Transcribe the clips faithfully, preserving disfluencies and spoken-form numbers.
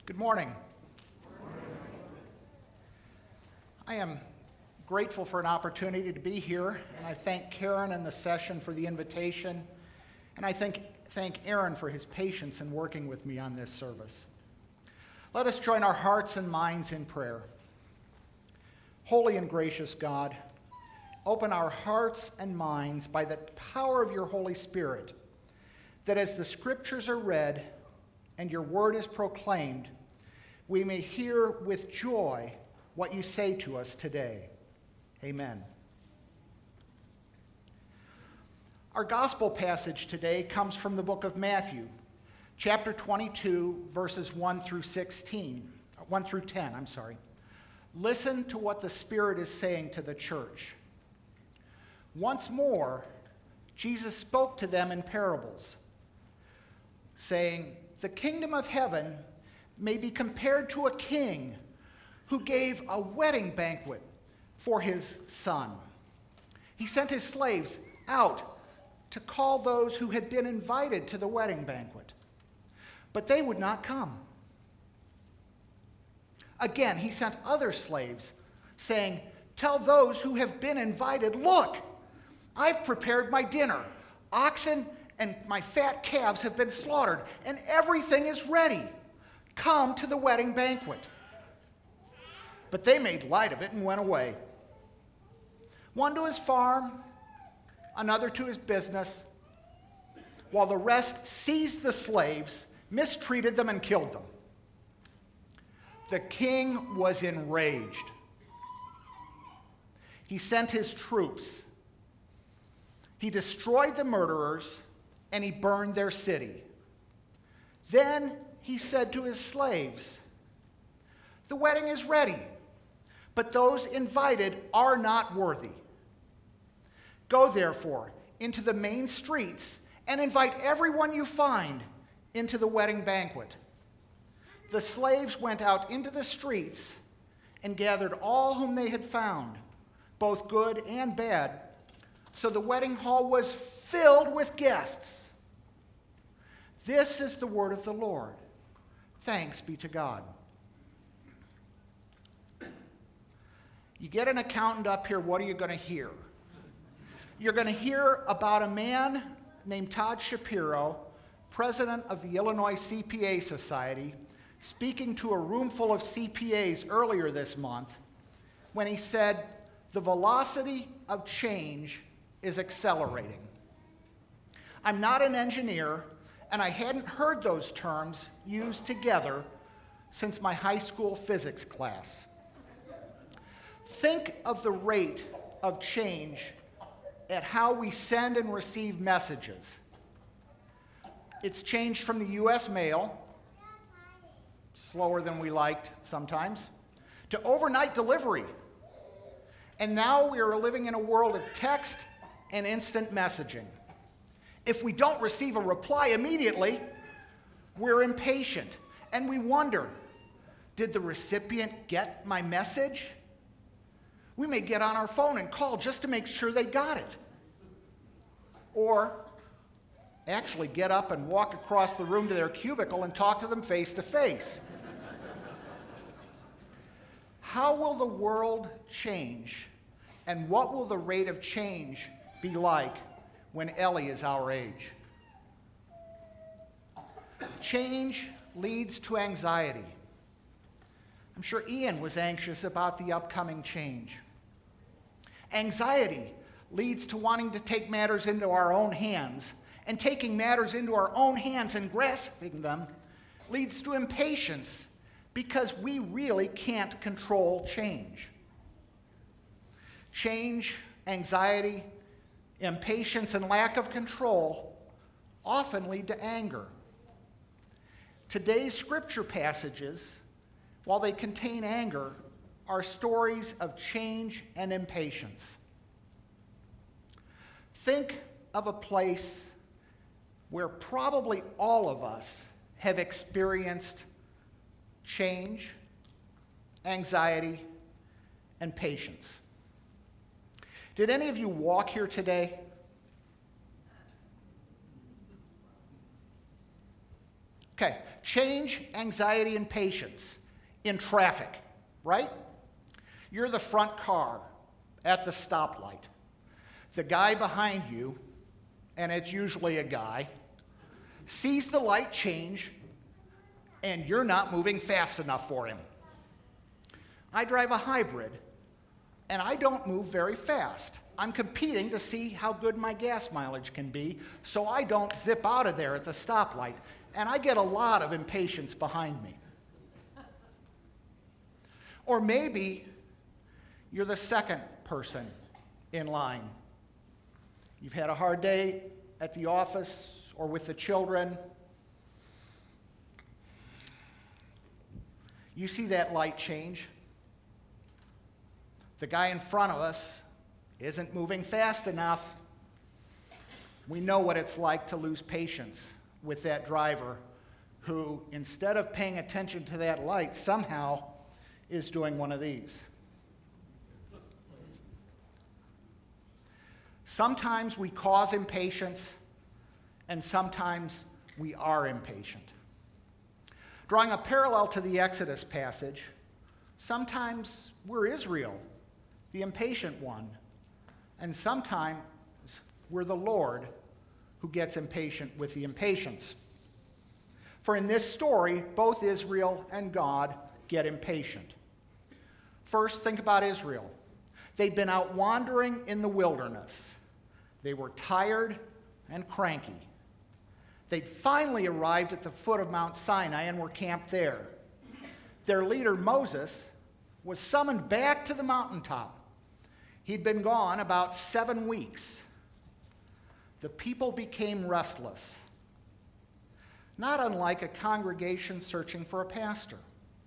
Good morning. I am grateful for an opportunity to be here, and I thank Karen and the session for the invitation, and I thank, thank Aaron for his patience in working with me on this service. Let us join our hearts and minds in prayer. Holy and gracious God, open our hearts and minds by the power of your Holy Spirit, that as the scriptures are read and your word is proclaimed, we may hear with joy what you say to us today. Amen. Our gospel passage today comes from the book of Matthew, chapter twenty-two, verses one through sixteen, one through ten, I'm sorry. Listen to what the Spirit is saying to the church. Once more, Jesus spoke to them in parables, saying, "The kingdom of heaven may be compared to a king who gave a wedding banquet for his son. He sent his slaves out to call those who had been invited to the wedding banquet, but they would not come. Again, he sent other slaves, saying, 'Tell those who have been invited, look, I've prepared my dinner. Oxen and my fat calves have been slaughtered, and everything is ready. Come to the wedding banquet.' But they made light of it and went away. One to his farm, another to his business, while the rest seized the slaves, mistreated them, and killed them. The king was enraged. He sent his troops. He destroyed the murderers, and he burned their city. Then he said to his slaves, 'The wedding is ready, but those invited are not worthy. Go, therefore, into the main streets and invite everyone you find into the wedding banquet.' The slaves went out into the streets and gathered all whom they had found, both good and bad, so the wedding hall was filled with guests. This is the word of the Lord. Thanks be to God." You get an accountant up here, what are you going to hear? You're going to hear about a man named Todd Shapiro, president of the Illinois C P A Society, speaking to a room full of C P As earlier this month when he said, "The velocity of change is accelerating." I'm not an engineer, and I hadn't heard those terms used together since my high school physics class. Think of the rate of change at how we send and receive messages. It's changed from the U S mail, slower than we liked sometimes, to overnight delivery. And now we are living in a world of text and instant messaging. If we don't receive a reply immediately, we're impatient and we wonder, did the recipient get my message? We may get on our phone and call just to make sure they got it. Or actually get up and walk across the room to their cubicle and talk to them face to face. How will the world change, and what will the rate of change be like when Ellie is our age? Change leads to anxiety. I'm sure Ian was anxious about the upcoming change. Anxiety leads to wanting to take matters into our own hands, and taking matters into our own hands and grasping them leads to impatience because we really can't control change. Change, anxiety, impatience, and lack of control often lead to anger. Today's scripture passages, while they contain anger, are stories of change and impatience. Think of a place where probably all of us have experienced change, anxiety, and patience. Did any of you walk here today? Okay, change, anxiety, and patience in traffic, right? You're the front car at the stoplight. The guy behind you, and it's usually a guy, sees the light change, and you're not moving fast enough for him. I drive a hybrid, and I don't move very fast. I'm competing to see how good my gas mileage can be, so I don't zip out of there at the stoplight, and I get a lot of impatience behind me. Or maybe you're the second person in line. You've had a hard day at the office or with the children. You see that light change. The guy in front of us isn't moving fast enough. We know what it's like to lose patience with that driver who, instead of paying attention to that light, somehow is doing one of these. Sometimes we cause impatience, and sometimes we are impatient. Drawing a parallel to the Exodus passage, sometimes we're Israel, the impatient one, and sometimes we're the Lord who gets impatient with the impatience. For in this story, both Israel and God get impatient. First, think about Israel. They'd been out wandering in the wilderness. They were tired and cranky. They'd finally arrived at the foot of Mount Sinai and were camped there. Their leader, Moses, was summoned back to the mountaintop. He'd been gone about seven weeks. The people became restless, not unlike a congregation searching for a pastor.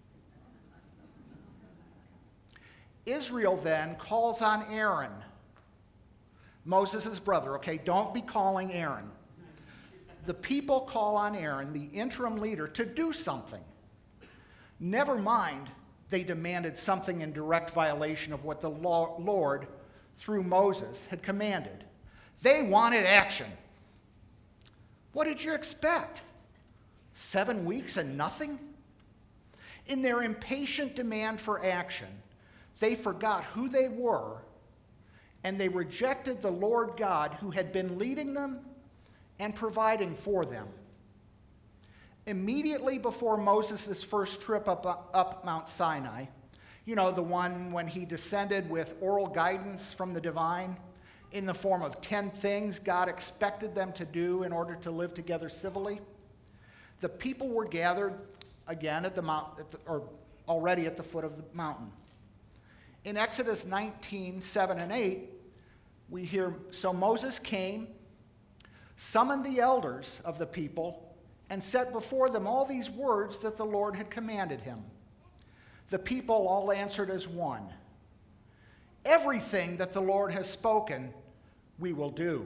Israel then calls on Aaron, Moses' brother. Okay, don't be calling Aaron. The people call on Aaron, the interim leader, to do something. Never mind, they demanded something in direct violation of what the Lord, through Moses, had commanded. They wanted action. What did you expect? Seven weeks and nothing? In their impatient demand for action, they forgot who they were, and they rejected the Lord God who had been leading them and providing for them. Immediately before Moses' first trip up, up Mount Sinai, you know, the one when he descended with oral guidance from the divine in the form of ten things God expected them to do in order to live together civilly, the people were gathered again at the mount, at the, or already at the foot of the mountain. In Exodus nineteen, seven and eight, we hear, so Moses came, summoned the elders of the people, and set before them all these words that the Lord had commanded him. The people all answered as one, everything that the Lord has spoken, we will do.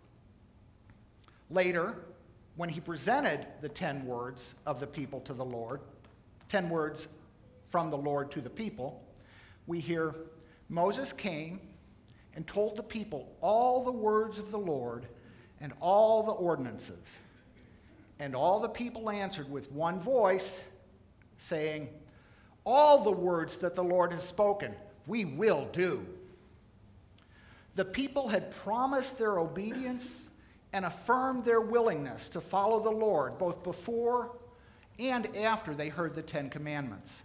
Later, when he presented the ten words of the people to the Lord, ten words from the Lord to the people, we hear, Moses came and told the people all the words of the Lord and all the ordinances. And all the people answered with one voice, saying, all the words that the Lord has spoken, we will do. The people had promised their obedience and affirmed their willingness to follow the Lord, both before and after they heard the Ten Commandments.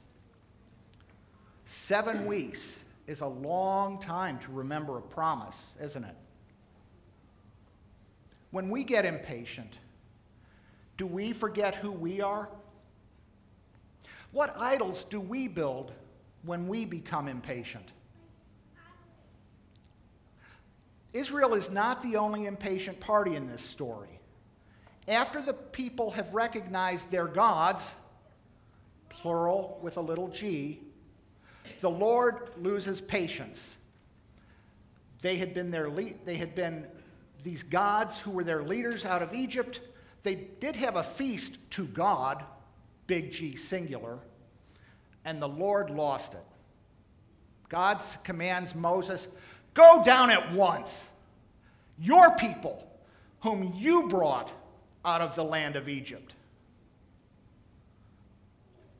Seven weeks is a long time to remember a promise, isn't it? When we get impatient, do we forget who we are? What idols do we build when we become impatient? Israel is not the only impatient party in this story. After the people have recognized their gods, plural with a little g, the Lord loses patience. They had been their le- they had been these gods who were their leaders out of Egypt. They did have a feast to God, big G singular, and the Lord lost it. God commands Moses, go down at once. Your people, whom you brought out of the land of Egypt.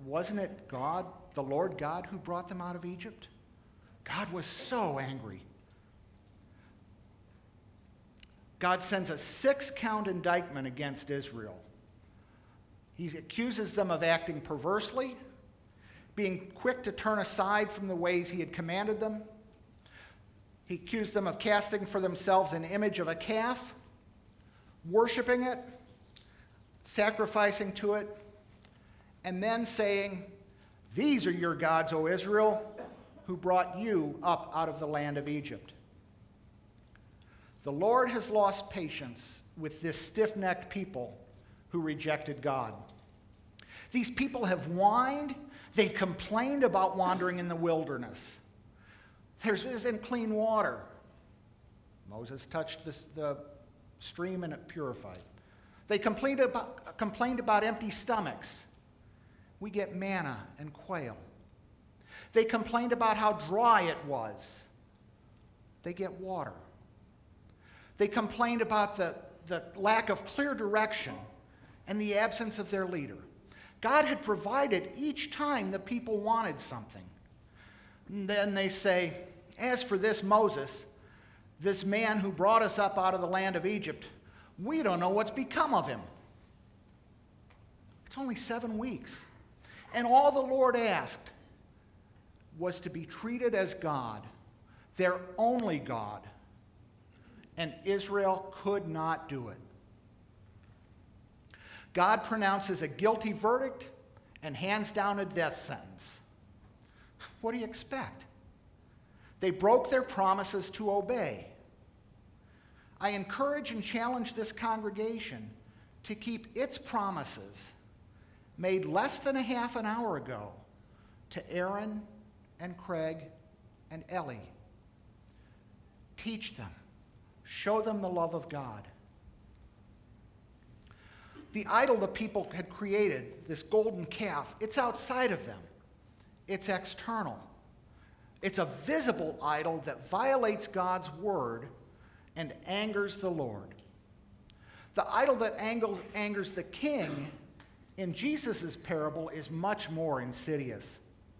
wasn't it God, the Lord God, who brought them out of Egypt? God was so angry. God sends a six-count indictment against Israel. He accuses them of acting perversely, being quick to turn aside from the ways he had commanded them. He accused them of casting for themselves an image of a calf, worshiping it, sacrificing to it, and then saying, "These are your gods, O Israel, who brought you up out of the land of Egypt." The Lord has lost patience with this stiff-necked people who rejected God. These people have whined, they've complained about wandering in the wilderness. There isn't clean water. Moses touched the, the stream and it purified. They complained about, complained about empty stomachs. We get manna and quail. They complained about how dry it was. They get water. They complained about the, the lack of clear direction and the absence of their leader. God had provided each time the people wanted something. And then they say, "As for this Moses, this man who brought us up out of the land of Egypt, we don't know what's become of him." It's only seven weeks. And all the Lord asked was to be treated as God, their only God. And Israel could not do it. God pronounces a guilty verdict and hands down a death sentence. What do you expect? They broke their promises to obey. I encourage and challenge this congregation to keep its promises made less than a half an hour ago to Aaron and Craig and Ellie. Teach them. Show them the love of God. The idol the people had created, this golden calf, it's outside of them. It's external. It's a visible idol that violates God's word and angers the Lord. The idol that angles, angers the king in Jesus' parable is much more insidious.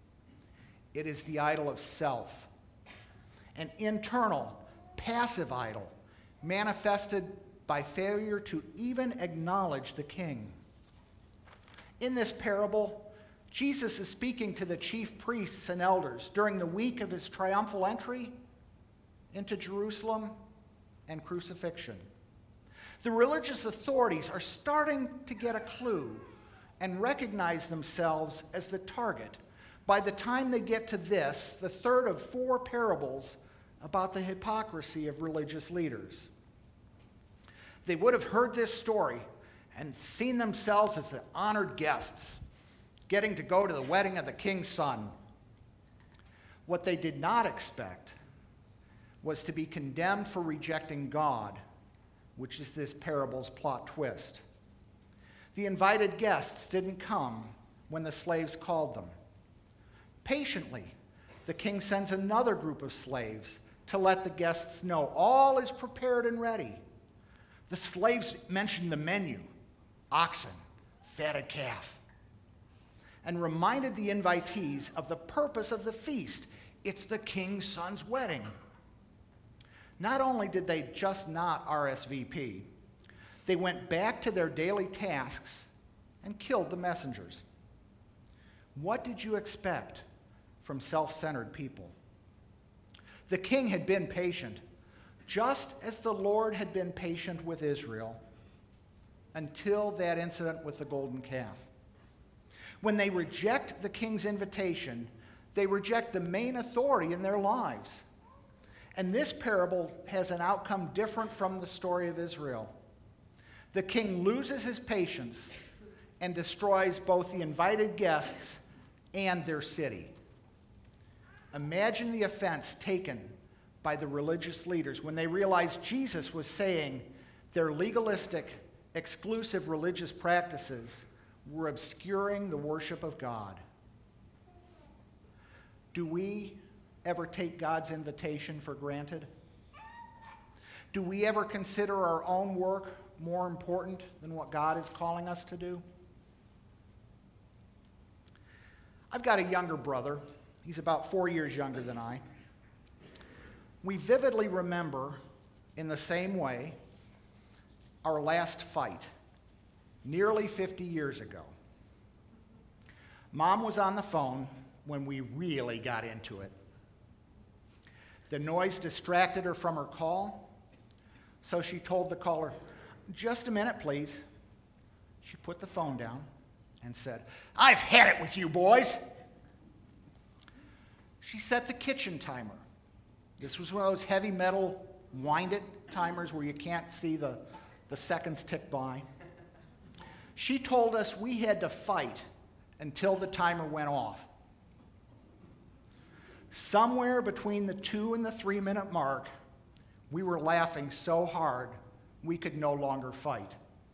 It is the idol of self, an internal, passive idol manifested by failure to even acknowledge the king. In this parable, Jesus is speaking to the chief priests and elders during the week of his triumphal entry into Jerusalem and crucifixion. The religious authorities are starting to get a clue and recognize themselves as the target by the time they get to this, the third of four parables about the hypocrisy of religious leaders. They would have heard this story and seen themselves as the honored guests, getting to go to the wedding of the king's son. What they did not expect was to be condemned for rejecting God, which is this parable's plot twist. The invited guests didn't come when the slaves called them. Patiently, the king sends another group of slaves to let the guests know all is prepared and ready. The slaves mentioned the menu: oxen, fatted calf, and reminded the invitees of the purpose of the feast. It's the king's son's wedding. Not only did they just not R S V P, they went back to their daily tasks and killed the messengers. What did you expect from self-centered people? The king had been patient, just as the Lord had been patient with Israel until that incident with the golden calf. When they reject the king's invitation, they reject the main authority in their lives. And this parable has an outcome different from the story of Israel. The king loses his patience and destroys both the invited guests and their city. Imagine the offense taken by the religious leaders when they realized Jesus was saying their legalistic, exclusive religious practices were obscuring the worship of God. Do we ever take God's invitation for granted? Do we ever consider our own work more important than what God is calling us to do? I've got a younger brother. He's about four years younger than I. We vividly remember, in the same way, our last fight, nearly fifty years ago. Mom was on the phone when we really got into it. The noise distracted her from her call, so she told the caller, "Just a minute, please." She put the phone down and said, "I've had it with you boys." She set the kitchen timer. This was one of those heavy metal wind-it timers where you can't see the, the seconds tick by. She told us we had to fight until the timer went off. Somewhere between the two and the three minute mark, we were laughing so hard we could no longer fight.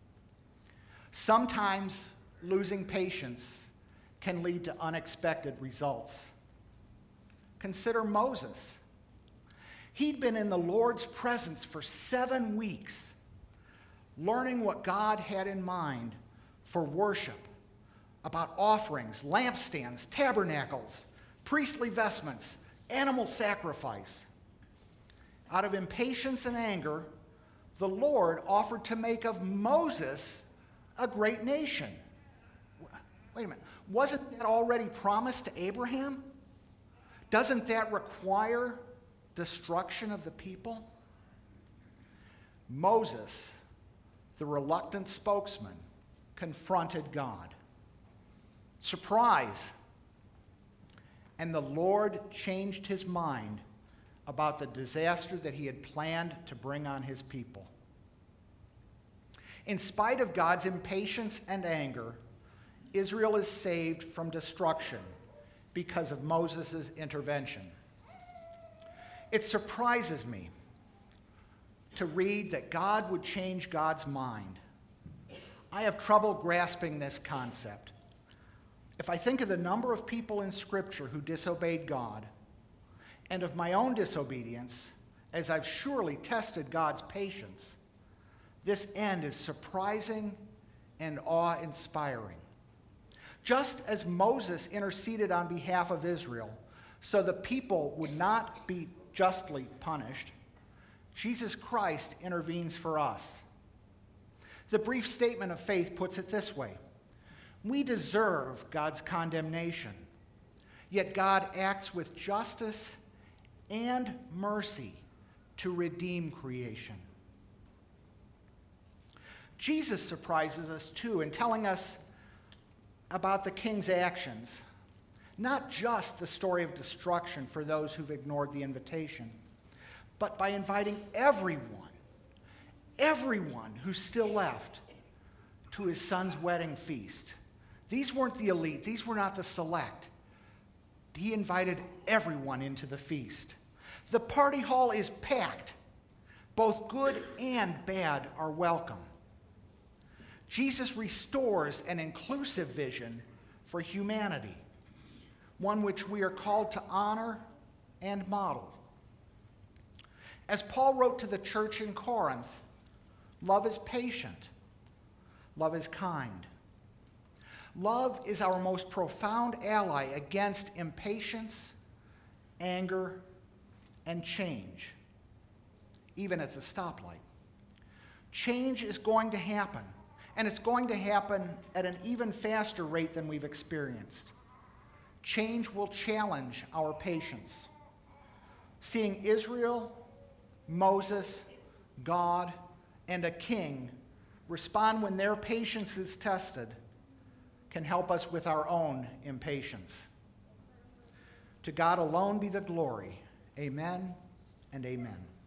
Sometimes losing patience can lead to unexpected results. Consider Moses. He'd been in the Lord's presence for seven weeks, learning what God had in mind for worship, about offerings, lampstands, tabernacles, priestly vestments, animal sacrifice. Out of impatience and anger, the Lord offered to make of Moses a great nation. Wait a minute. Wasn't that already promised to Abraham? Doesn't that require destruction of the people? Moses, the reluctant spokesman, confronted God. Surprise. And the Lord changed his mind about the disaster that he had planned to bring on his people. In spite of God's impatience and anger, Israel is saved from destruction because of Moses' intervention. It surprises me to read that God would change God's mind. I have trouble grasping this concept. If I think of the number of people in Scripture who disobeyed God, and of my own disobedience, as I've surely tested God's patience, this end is surprising and awe-inspiring. Just as Moses interceded on behalf of Israel so the people would not be justly punished, Jesus Christ intervenes for us. The brief statement of faith puts it this way: we deserve God's condemnation, yet God acts with justice and mercy to redeem creation. Jesus surprises us too in telling us about the king's actions, not just the story of destruction for those who've ignored the invitation, but by inviting everyone, everyone who's still left to his son's wedding feast. These weren't the elite, these were not the select. He invited everyone into the feast. The party hall is packed. Both good and bad are welcome. Jesus restores an inclusive vision for humanity, one which we are called to honor and model. As Paul wrote to the church in Corinth, love is patient, love is kind. Love is our most profound ally against impatience, anger, and change, even at the stoplight. Change is going to happen, and it's going to happen at an even faster rate than we've experienced. Change will challenge our patience. Seeing Israel, Moses, God, and a king respond when their patience is tested can help us with our own impatience. To God alone be the glory. Amen and amen.